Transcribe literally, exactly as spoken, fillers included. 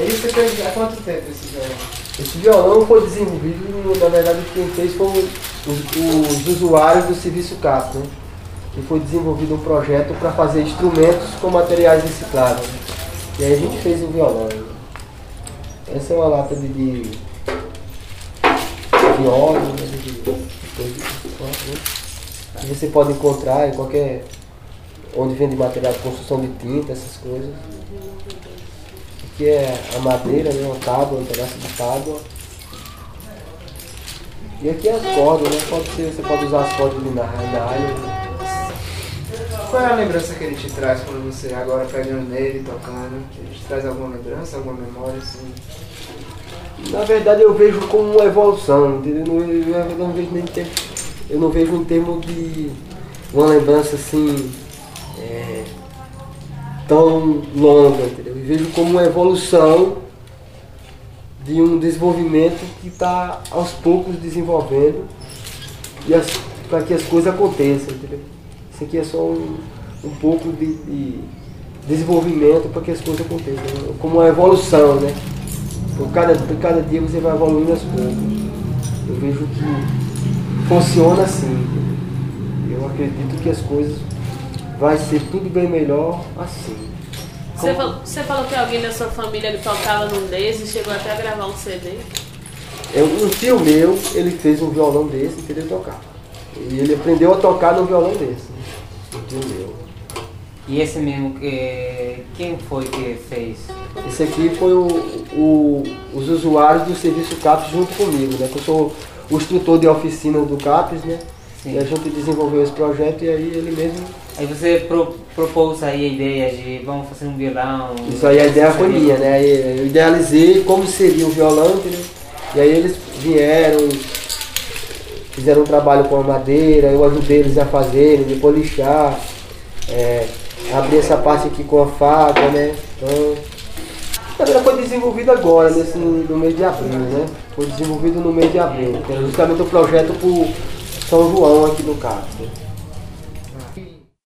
E você fez há quanto tempo esse violão? Esse violão foi desenvolvido, na verdade, quem fez foram os, os usuários do Serviço CAP, né? Que foi desenvolvido um projeto para fazer instrumentos com materiais recicláveis. Né? E aí a gente fez o violão. Né? Essa é uma lata de, de, de óleo, né? de, de, de, né? Que você pode encontrar em qualquer... onde vende material de construção de tinta, essas coisas. Aqui é a madeira, né? Uma tábua, um pedaço de tábua. E aqui é as cordas, né? Pode ser, você pode usar as cordas de nylon. Qual é a lembrança que ele te traz quando você agora pegando nele, tocando? Ele te traz alguma lembrança, alguma memória assim? Na verdade eu vejo como uma evolução, entendeu? Eu não vejo nem tempo, eu não vejo em termos de uma lembrança assim é, tão longa, entendeu? Eu vejo como uma evolução de um desenvolvimento que está aos poucos desenvolvendo e para que as coisas aconteçam, entendeu? Isso aqui é só um, um pouco de, de desenvolvimento para que as coisas aconteçam, né? Como uma evolução, né? Por cada, por cada dia você vai evoluindo aos poucos. Eu vejo que funciona assim. Eu acredito que as coisas vai ser tudo bem melhor assim. Você falou, você falou que alguém da sua família ele tocava num desses e chegou até a gravar um C D? É, um tio meu, ele fez um violão desse e queria tocar. E ele aprendeu a tocar num violão desse. Um tio meu. E esse mesmo, que, quem foi que fez? Esse aqui foi o, o, os usuários do Serviço CAPES junto comigo, né? Eu sou o instrutor de oficina do CAPES, né? Sim. E a gente desenvolveu esse projeto e aí ele mesmo... Aí você pro, propôs aí a ideia de vamos fazer um violão... Isso aí a ideia foi minha, né? Eu idealizei como seria o violão, entendeu? E aí eles vieram, fizeram um trabalho com a madeira, eu ajudei eles a fazerem, depois lixar, é, abrir essa parte aqui com a faca, né? Então, a madeira foi desenvolvida agora, nesse, no mês de abril, né? Foi desenvolvido no mês de abril, que é justamente o projeto por São João aqui no CAPES.